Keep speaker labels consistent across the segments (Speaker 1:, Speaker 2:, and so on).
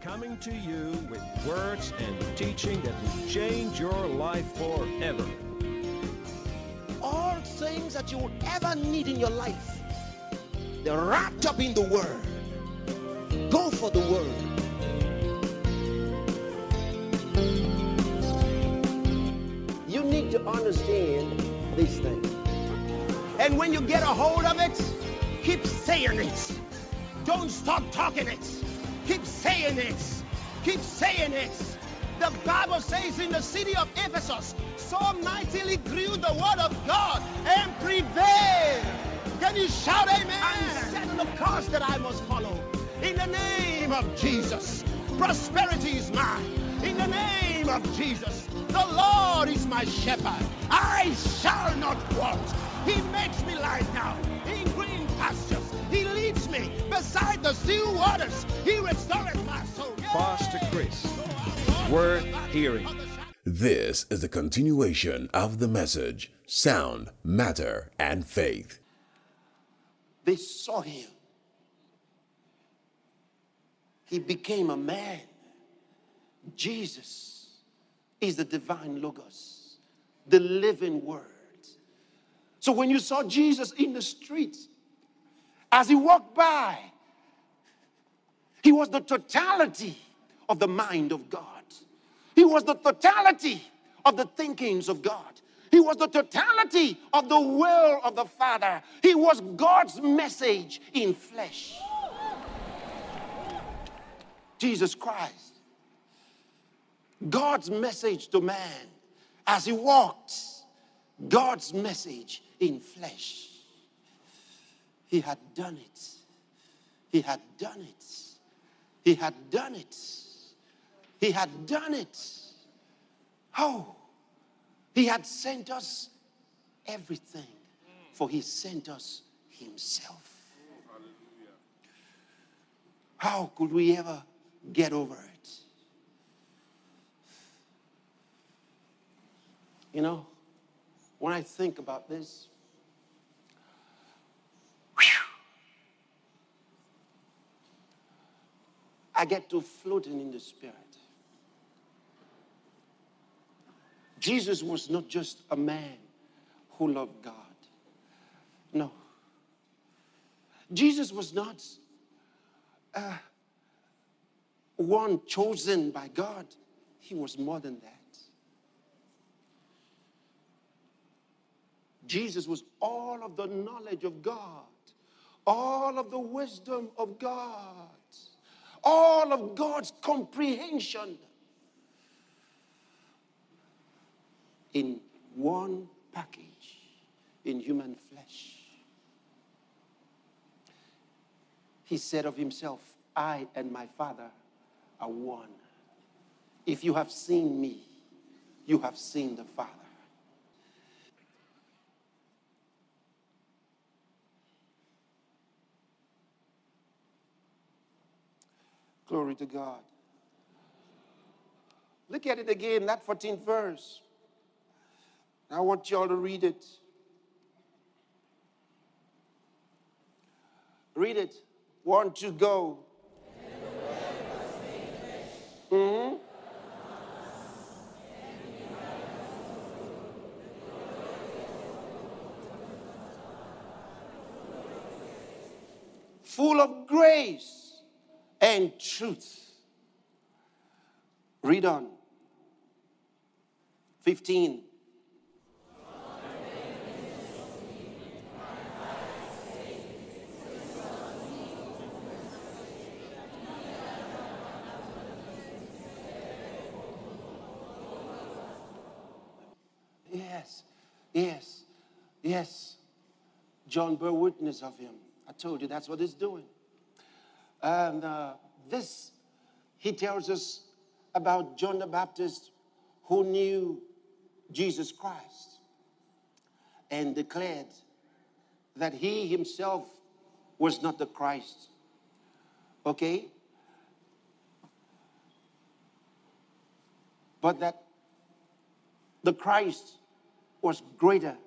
Speaker 1: coming to you with words and teaching that will change your life forever.
Speaker 2: All things that you would ever need in your life, they're wrapped up in the Word. Go for the Word. You need to understand these things. And when you get a hold of it, keep saying it. Don't stop talking it. Keep saying it. Keep saying it. The Bible says in the city of Ephesus, so mightily grew the word of God and prevailed. Can you shout amen? I'm setting the course that I must follow. In the name of Jesus, prosperity is mine. In the name of Jesus, the Lord is my shepherd. I shall not want. He makes me lie down in green pastures. He leads me beside the still waters. He restores my soul.
Speaker 1: Pastor Chris, worth hearing.
Speaker 3: This is the continuation of the message, Sound, Matter, and Faith.
Speaker 2: They saw him. He became a man. Jesus is the divine Logos, the living Word. So when you saw Jesus in the streets, as he walked by, he was the totality of the mind of God. He was the totality of the thinkings of God. He was the totality of the will of the Father. He was God's message in flesh. Jesus Christ, God's message to man as he walked, God's message in flesh. He had done it. He had done it. He had done it. He had done it. Oh, he had sent us everything, for he sent us himself. How could we ever get over it? You know, when I think about this, I get to floating in the Spirit. Jesus was not just a man who loved God. No. Jesus was not one chosen by God. He was more than that. Jesus was all of the knowledge of God, all of the wisdom of God, all of God's comprehension in one package, in human flesh. He said of himself, I and my Father are one. If you have seen me, you have seen the Father. Glory to God. Look at it again, that 14th verse. I want y'all to read it. Read it. 1, 2, go. Mm-hmm. Full of grace and truth. Read on. 15. Yes. John bore witness of him. I told you that's what he's doing. And this, he tells us about John the Baptist who knew Jesus Christ and declared that he himself was not the Christ. Okay? But that the Christ was greater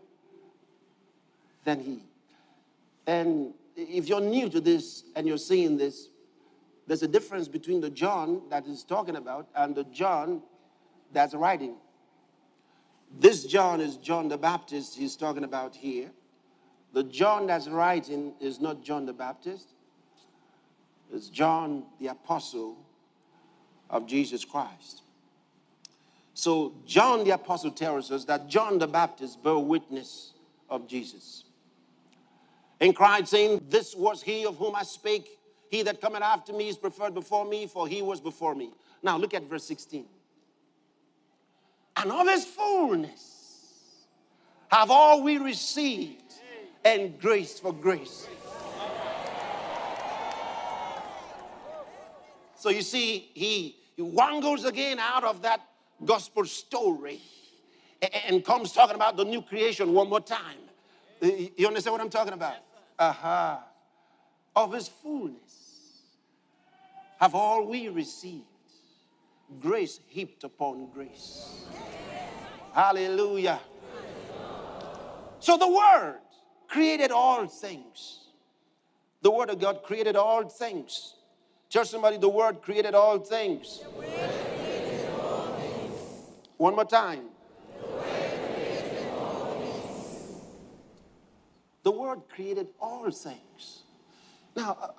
Speaker 2: than he. And if you're new to this and you're seeing this, There's a difference between the John that is talking about and the John that's writing. This John is John the Baptist he's talking about here. The John that's writing is not John the Baptist. It's John the Apostle of Jesus Christ. So John the Apostle tells us that John the Baptist bore witness of Jesus and cried, saying, "This was he of whom I spake. He that cometh after me is preferred before me, for he was before me." Now look at verse 16. "And of his fullness have all we received, and grace for grace." So you see, he wangles again out of that gospel story and comes talking about the new creation one more time. You understand what I'm talking about? Of his fullness have all we received, grace heaped upon grace. Hallelujah. So the Word created all things. The Word of God created all things. Tell somebody, the Word created all things. One more time. The Word created all things. Now,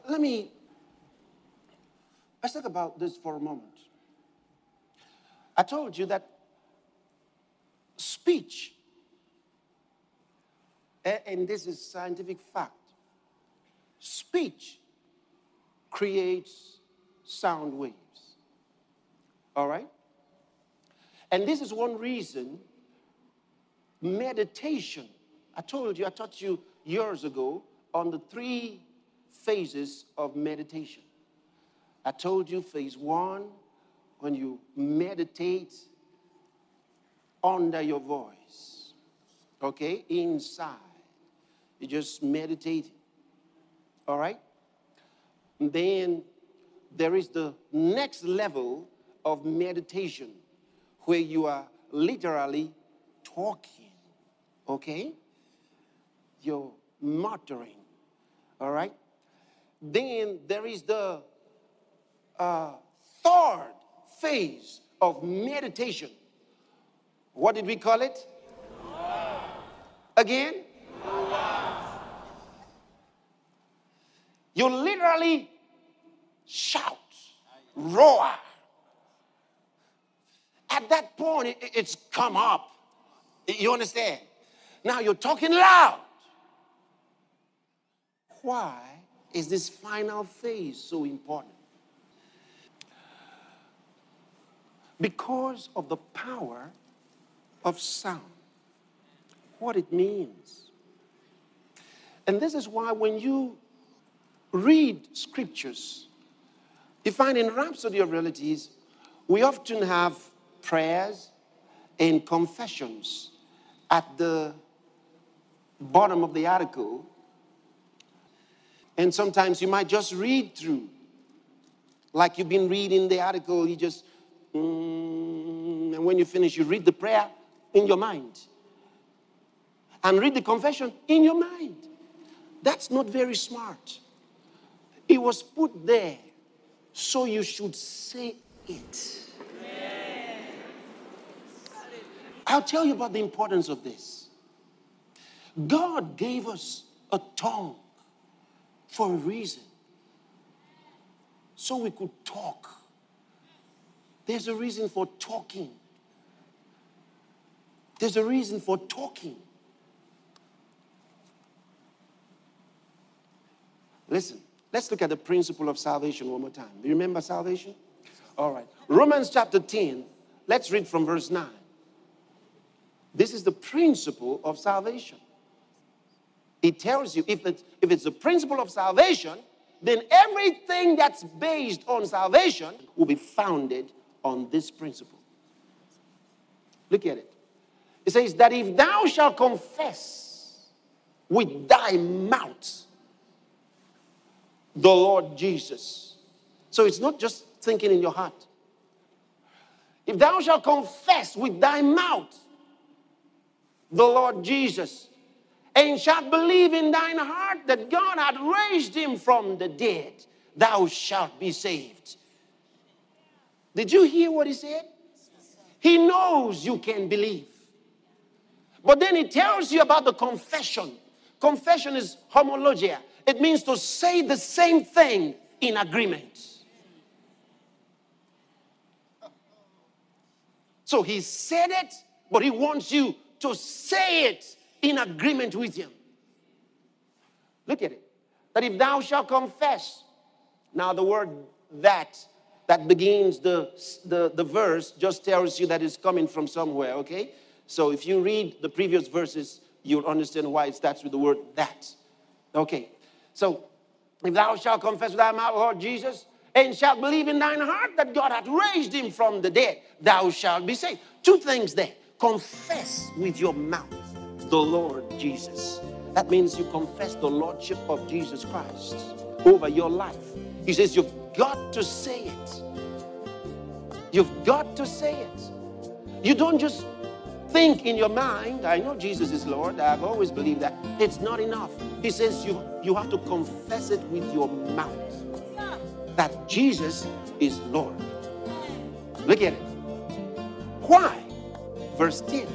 Speaker 2: let's talk about this for a moment. I told you that speech, and this is scientific fact, speech creates sound waves. All right? And this is one reason meditation, I taught you years ago on the 3 phases of meditation. I told you phase 1, when you meditate under your voice, okay, inside. You just meditate, all right? And then there is the next level of meditation where you are literally talking, okay? You're muttering, all right? Then there is the third phase of meditation. What did we call it? Again? You literally shout, roar. At that point, it's come up. You understand? Now you're talking loud. Why is this final phase so important? Because of the power of sound, what it means. And this is why when you read scriptures, you find in Rhapsody of Realities, we often have prayers and confessions at the bottom of the article. And sometimes you might just read through. Like you've been reading the article, you just, and when you finish, you read the prayer in your mind. And read the confession in your mind. That's not very smart. It was put there so you should say it. I'll tell you about the importance of this. God gave us a tongue for a reason. So we could talk. There's a reason for talking. There's a reason for talking. Listen, let's look at the principle of salvation one more time. Do you remember salvation? All right. Romans chapter 10, let's read from verse 9. This is the principle of salvation. It tells you if it's the principle of salvation, then everything that's based on salvation will be founded on this principle. Look at it. It says that if thou shalt confess with thy mouth the Lord Jesus. So it's not just thinking in your heart. If thou shalt confess with thy mouth the Lord Jesus, and shalt believe in thine heart that God hath raised him from the dead, thou shalt be saved. Did you hear what he said? He knows you can believe. But then he tells you about the confession. Confession is homologia. It means to say the same thing in agreement. So he said it, but he wants you to say it in agreement with him. Look at it. That if thou shalt confess. Now the word that begins the verse just tells you that it's coming from somewhere, okay? So if you read the previous verses, you'll understand why it starts with the word that. Okay. So if thou shalt confess with thy mouth, Lord Jesus, and shalt believe in thine heart that God hath raised him from the dead, thou shalt be saved. Two things there. Confess with your mouth the Lord Jesus. That means you confess the Lordship of Jesus Christ over your life. He says you've got to say it. You've got to say it. You don't just think in your mind, I know Jesus is Lord, I've always believed that. It's not enough. He says you have to confess it with your mouth. That Jesus is Lord. Look at it. Why? Verse 10.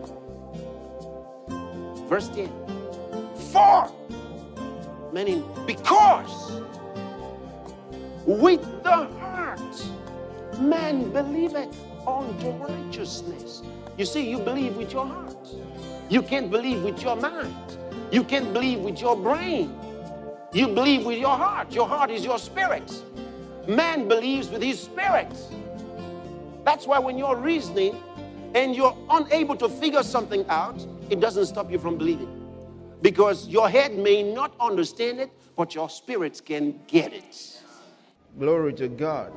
Speaker 2: Verse 10. For, meaning because, with the heart man believeth unto righteousness. You see, you believe with your heart. You can't believe with your mind. You can't believe with your brain. You believe with your heart. Your heart is your spirit. Man believes with his spirit. That's why when you're reasoning and you're unable to figure something out, it doesn't stop you from believing. Because your head may not understand it, but your spirits can get it. Glory to God.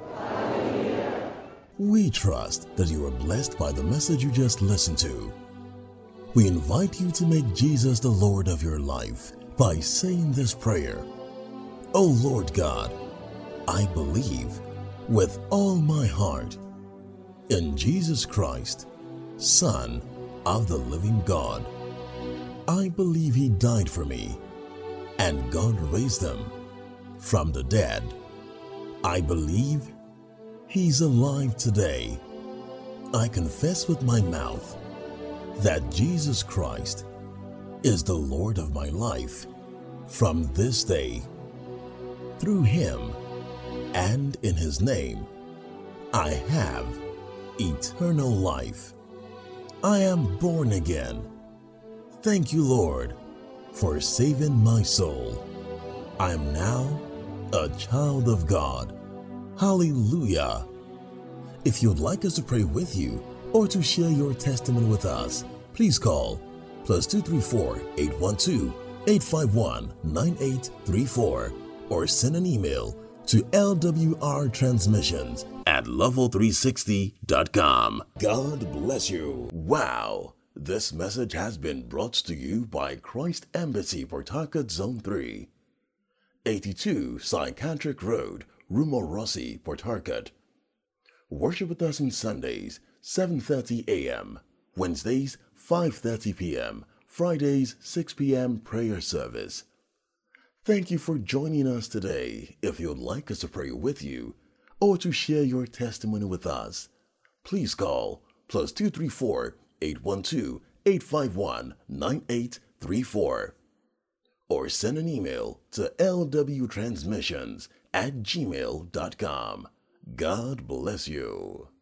Speaker 3: We trust that you are blessed by the message you just listened to. We invite you to make Jesus the Lord of your life by saying this prayer. O Lord God, I believe with all my heart in Jesus Christ, Son of the living God. I believe he died for me and God raised him from the dead. I believe he's alive today. I confess with my mouth that Jesus Christ is the Lord of my life from this day. Through him and in his name, I have eternal life. I am born again. Thank you, Lord, for saving my soul. I am now a child of God. Hallelujah. If you'd like us to pray with you or to share your testimony with us, please call +234 812 851 9834 or send an email to lwrtransmissions@level360.com. God bless you. Wow. This message has been brought to you by Christ Embassy, Port Harcourt, Zone 3, 82 Psychiatric Road, Rumorossi, Port Harcourt. Worship with us on Sundays, 7:30 a.m., Wednesdays, 5:30 p.m., Fridays, 6 p.m. prayer service. Thank you for joining us today. If you'd like us to pray with you or to share your testimony with us, please call +234 812 851 9834 or send an email to lwtransmissions@gmail.com. God bless you.